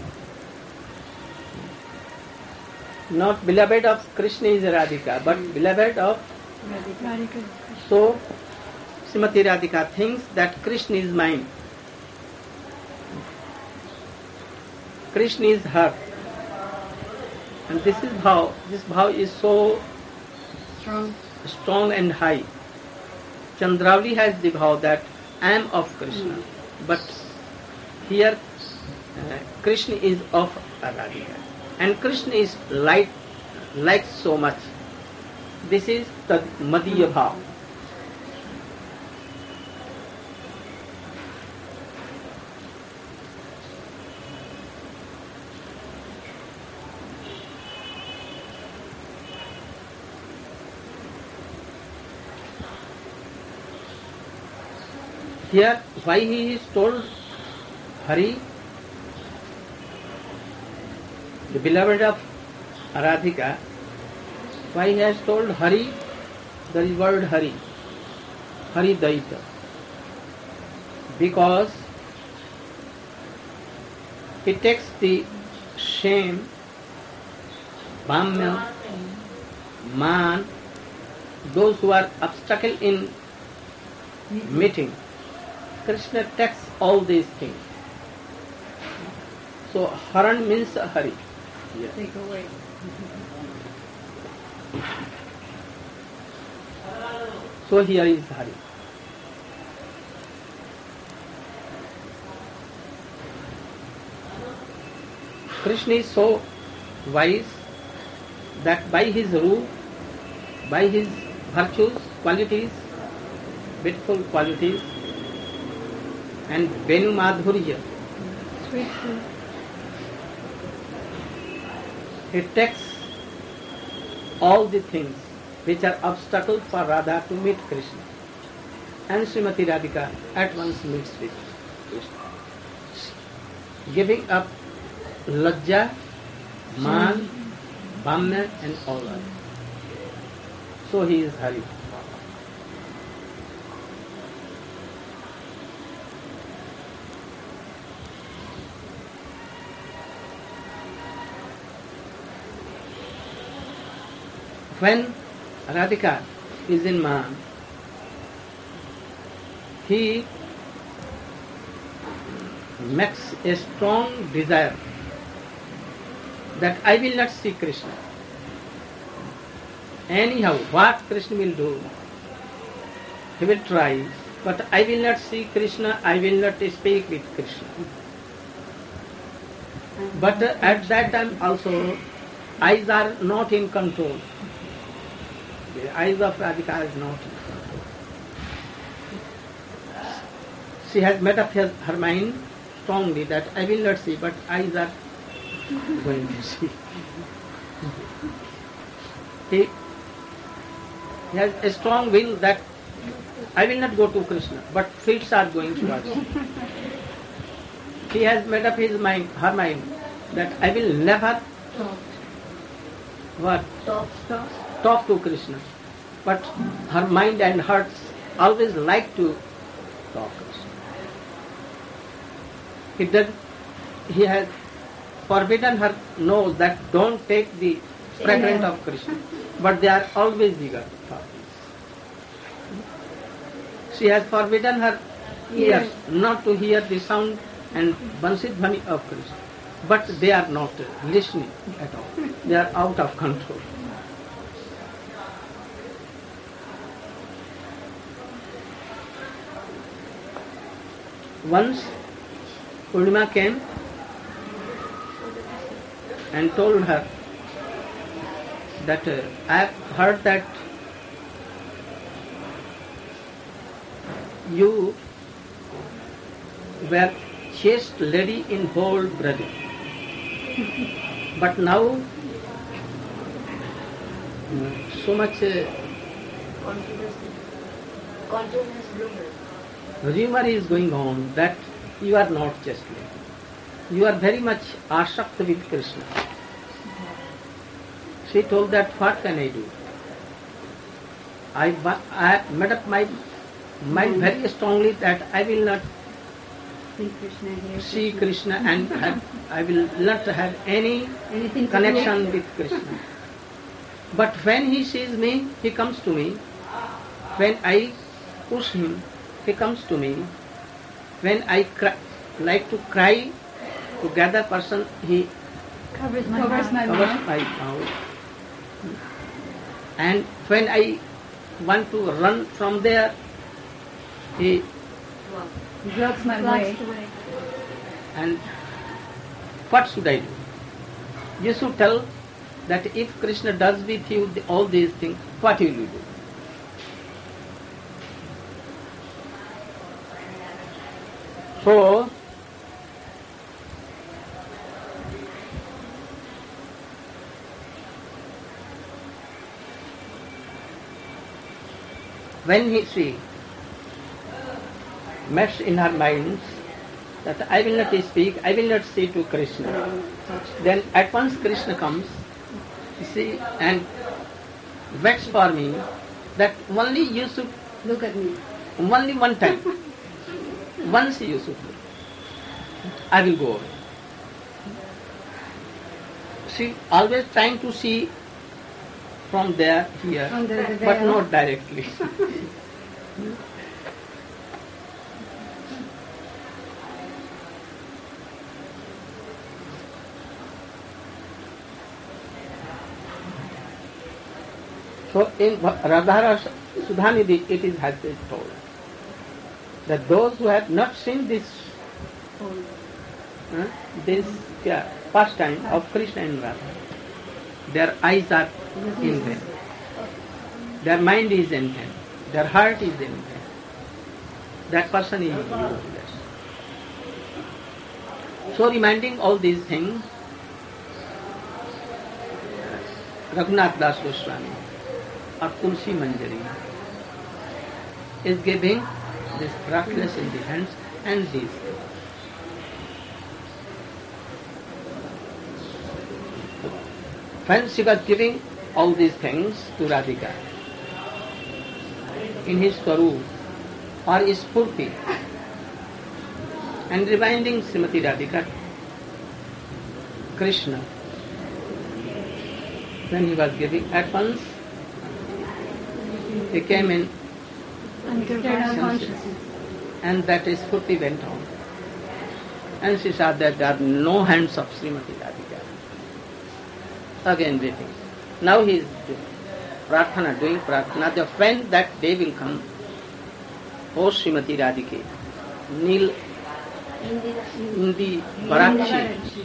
Not beloved of Krishna is Radhika, but beloved of Radhika. So Srimati Radhika thinks that Krishna is mine. Krishna is her. And this is bhav. This bhav is so Strong. strong and high. Chandravali has the bhav that I am of Krishna. Mm. But here uh, Krishna is of Radhika. And Krishna is light, likes so much. This is the Madhya bhav. Here, why he is told Hari, the beloved of Radhika, why he has told Hari, there is word Hari, Hari Daita. Because he takes the shame, Bhamya, Man, those who are obstacle in meeting. Krishna takes all these things. So Haran means Hari. Yes. Take away. So here is Hari. Krishna is so wise that by his rule, by his virtues, qualities, beautiful qualities, and Venu Madhurya, Sweet food. he takes all the things which are obstacles for Radha to meet Krishna. And Srimati Radhika at once meets with Krishna. Giving up Lajja, Man, Bhamya and all others. So he is Hari. When Radhika is in Man, he makes a strong desire that I will not see Krishna. Anyhow, what Krishna will do, he will try, but I will not see Krishna, I will not speak with Krishna. But uh, at that time also, eyes are not in control. The eyes of Radhika is not in control. She has made up her, her mind strongly that I will not see, but eyes are going to see. He, he has a strong will that I will not go to Krishna, but feet are going towards him. He has made up his mind, her mind, that I will never what? Talk, talk. talk to Krishna. But her mind and heart always like to talk to Krishna. He, does, he has forbidden her nose that don't take the fragrance of Krishna. But they are always eager to talk. She has forbidden her ears not to hear the sound and Bansi Dhvani of Krishna. But they are not listening at all. They are out of control. Once Purnima came and told her that uh, I have heard that you were chaste lady in whole Braja. But now, uh, so much uh, rumor is going on that you are not just me. You are very much ashakta with Krishna. She told that, what can I do? I, I made up my mind very strongly that I will not see Krishna and have, I will not have any Anything to connection do. with Krishna. But when he sees me, he comes to me. When I push him, he comes to me. When I cry, like to cry to gather person, he Covers my Covers mouth. my covers mouth. my mouth. And when I want to run from there, he Blocks my way. Blocks the way. and what should I do? You should tell that if Krishna does with you the, all these things, what will you do? So, when he she makes in her mind that I will not speak, I will not say to Krishna, then at once Krishna comes, you see, and waits for me that only you should, Look at me. only one time, once you should do. I will go away. She always trying to see from there, here, Under the but veil. not directly. So in Radhara Sudhanidhi it is has been told that those who have not seen this uh, this yeah, pastime of Krishna and Radha, their eyes are in vain, their mind is in vain, their heart is in vain. That person is useless. So reminding all these things, Raghunath Das Goswami or Tulsi Manjari is giving this practice in the hands and these things. When she was giving all these things to Radhika, in his Swarup or Spurti, and reminding Srimati Radhika, Krishna, when he was giving, at once he came in External consciousness. and that Spurti went on. And she saw that there are no hands of Srimati Radhika. Again waiting. Now he is doing prarthana, doing prarthana. The when that day will come, O Srimati Radhika, kneel in the Varakshi,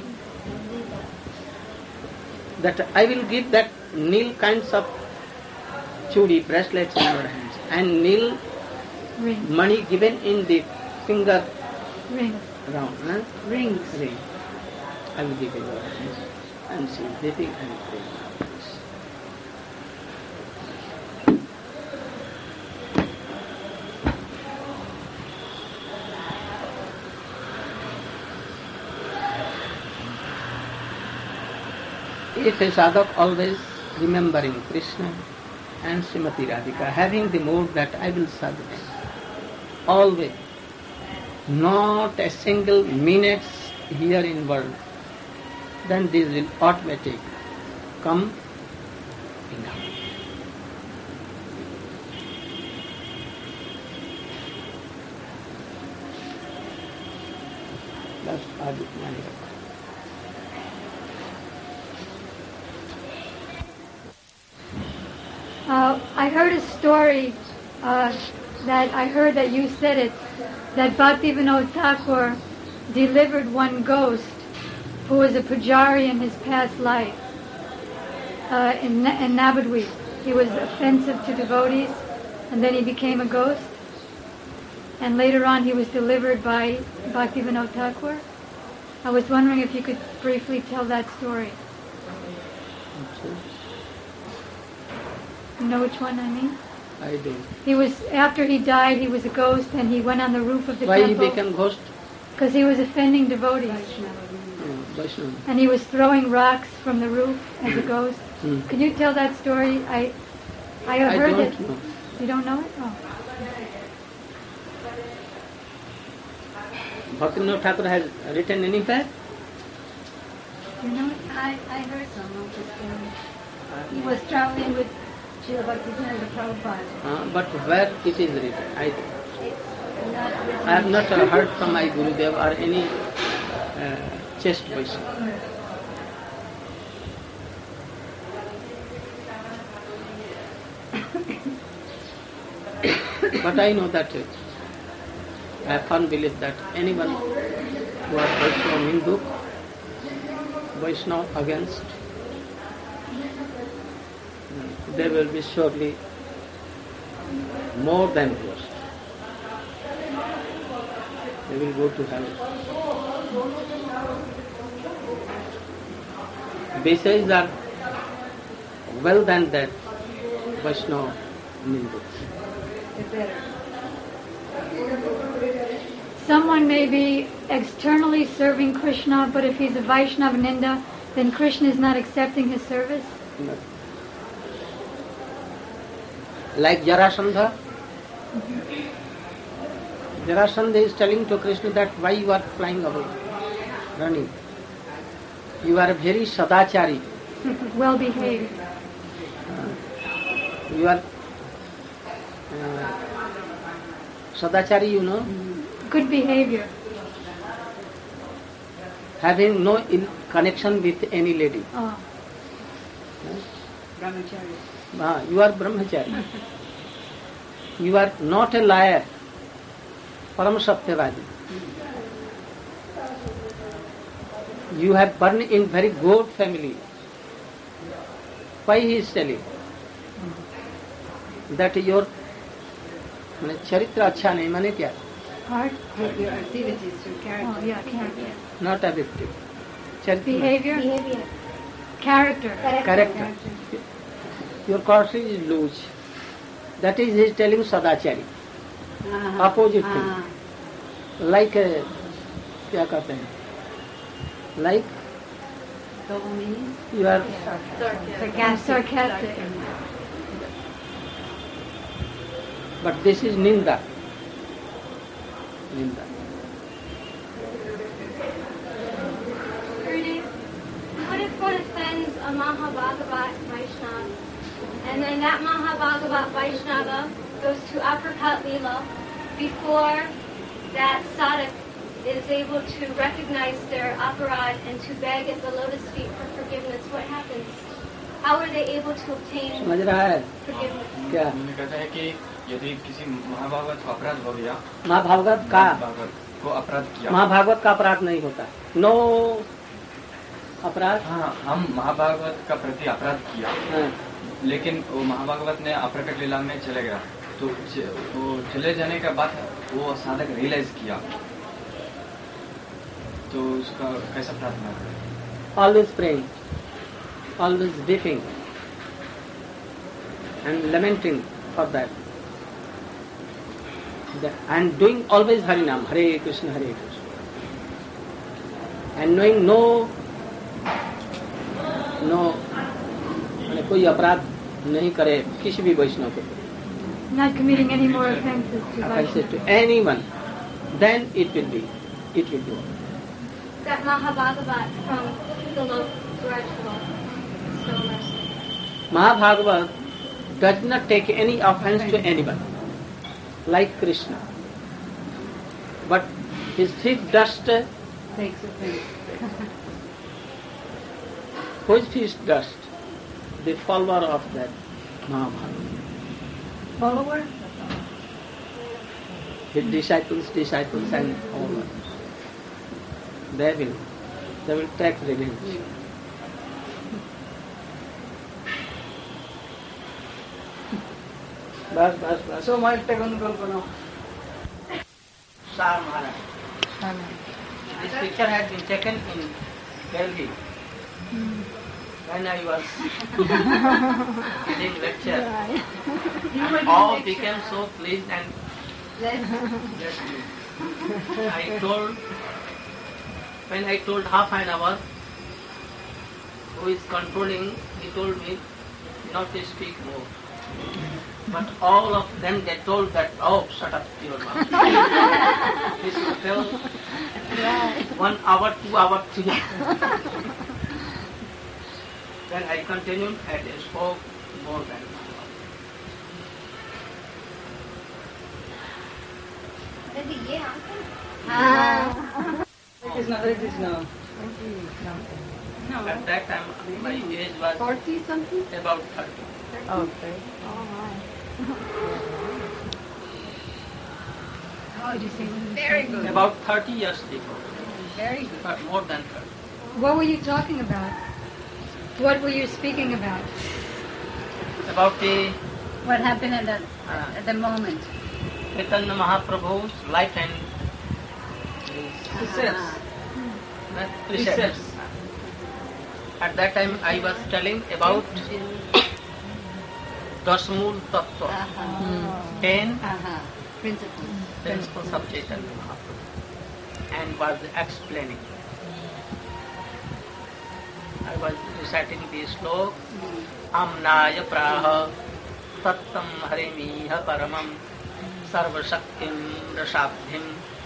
that I will give that kneel kinds of chudi, bracelets in your hands, and kneel Ring. money given in the finger Ring. round, huh? Rings. ring. I will give in your hands. And she is weeping and praying. If a sadhak always remembering Krishna and Srimati Radhika, having the mood that I will serve them, always, not a single minute here in world, then this will automatically come in heart. That's Aditya. Uh, I heard a story uh, that I heard that you said it, that Bhaktivinoda Thakur delivered one ghost who was a pujari in his past life uh, in, Na- in Navadvip. He was offensive to devotees, and then he became a ghost. And later on he was delivered by Bhaktivinoda Thakur. I was wondering if you could briefly tell that story. You know which one I mean? I do. He was, after he died, he was a ghost, and he went on the roof of the Why temple. he became ghost? Because he was offending devotees. Oh, Vaishnava. And he was throwing rocks from the roof as a ghost. Hmm. Can you tell that story? I I have I heard don't it. know. You don't know it? Oh. Bhaktivinoda Thakur has written anywhere? Do you know it? I, I heard some of the story. He was traveling with Srila Bhaktisiddhanta Prabhupada. Uh, but where it is written? I, It's not written. I have not uh, heard from my Gurudev or any uh, chest Vaishnava. But I know that uh, I have firm belief that anyone who are Vaishnava Hindu, Vaishnava against, uh, they will be surely more than worse. They will go to hell. Besides are well than that Vaishnava Hindu. Someone may be externally serving Krishna, but if he's a Vaishnava Ninda, then Krishna is not accepting his service? Like Jarasandha. Jarasandha is telling to Krishna that why you are flying away, running. You are very sadachari. Well behaved. You are uh, sadachari, you know, Good behavior. having no ill connection with any lady. Oh. Ah, you are brahmachari. You are not a liar. Param Satyavadi. You have born in very good family. Why he is telling? That your माने चरित्र अच्छा नहीं माने क्या? Heart? Your activities, your character. Oh, yeah, character. Not objective. Charitra. Behavior? Behavior. Character. Character. Your character is loose. That is he is telling sadachari. Uh-huh. Opposite thing. Uh-huh. Like a, क्या कहते हैं? Like Double meaning? you are Sarcastic. Sarcastic. but this is ninda. Ninda. Gurudev, what if one offends a Mahabhagavat Vaishnava, and then that Mahabhagavat Vaishnava goes to uppercut Leela before that sadhak is able to recognize their aparad and to beg at the lotus feet for forgiveness? What happens? How are they able to obtain समझ रहा है forgiveness? क्या? उन्होंने कहता है कि यदि किसी महाभागवत को अपराध हो गया, महाभागवत का भागवत को अपराध किया, महाभागवत का अपराध नहीं होता. नो अपराध. हाँ, हम महाभागवत का प्रति अपराध किया, हाँ. लेकिन वो महाभागवत ने अप्रकट लीला में चले गया, तो च- वो चले जाने के बाद वो साधक रियलाइज किया, तो उसका कैसा प्रार्थना करें? Always praying, always weeping and lamenting for that. The- and doing always Harinam, Hare Krishna, Hare Krishna. And knowing no, no, माने कोई अपराध नहीं करे किसी भी वैष्णव के प्रति. Not committing any more offenses to Offenses Vaishnava. to anyone, then it will be, it will be. That Mahabhagavat from the low gradual so mercy. Mahabhagavat does not take any offense to anyone, like Krishna. But his feet dust, Takes offense. whose feet dust? The follower of that Mahabhagavat. Follower? His disciples, disciples and followers. They will, they will take revenge. बस बस बस So much technical for now. सार महाराज This picture had been taken in Delhi when I was giving lecture. And all became so pleased and I told, when I told half an hour, who is controlling, he told me not to speak more. But all of them, they told that, oh, shut up your mouth. This will tell one hour, two hours, three hours. Then I continued and I spoke more than one Hare Krishna, Hare Krishna. hour. At that time, my age was Forty something? about thirty. Okay. Oh, you say very good. About thirty years before, Very good. but more than thirty. What were you talking about? What were you speaking about? About the What happened at the uh, at the moment? Chaitanya Mahaprabhu's life and Precepts. uh, precepts. At that time, I was telling about Dasmul Tattva, ten Uh-huh. Principles. principles of Chaitanya Mahaprabhu, and was explaining. I was reciting the slok, Amnaya Praha, Tattam Harimiha Paramam, Sarvashaktim Rashabhim,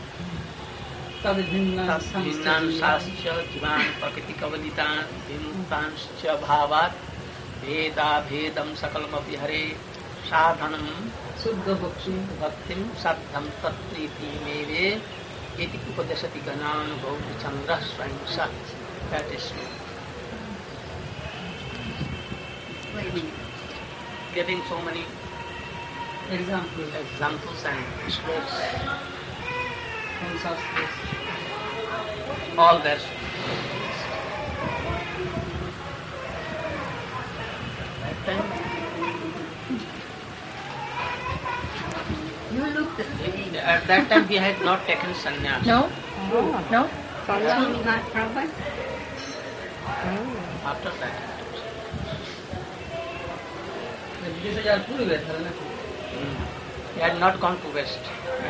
Tadvinnan Sascha Jivan Prakritikavaditan Vimutanscha Bhavat, Veda Vedam Sakalamapi Hare, Sadhanam Suddha Bhakti. Bhaktim Sadham Tatriti Meve, Iti Upadesati Ganan Bhauti Chandra Swayam Sat. That is Wait a minute. giving so many Example. examples and sloks, From Shastras. all that. That time, You look the same. at that time we had not taken sannyas. No? No? So not Prabhupada? After that. विदेश जाकर पूरी गए थे ना Mm. He had not gone to West.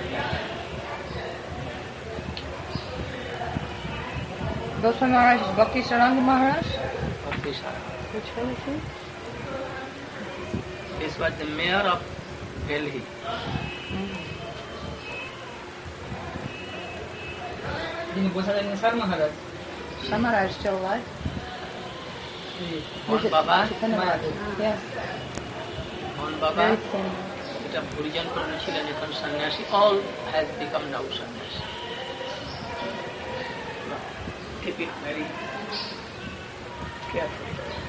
Goswami Maharaj is Bhakti Saranga Maharaj. Bhakti Saranga. Which one is he? This was the mayor of Delhi. जिन्हें पूछा जाएंगे sir Maharaj Sri Maharaj still alive? Mon Baba, Yes. Mon Baba, এটা পরিজন করেছিলেন এখন সন্ন্যাসী, all has become now সন্ন্যাসী. Keep it very carefully.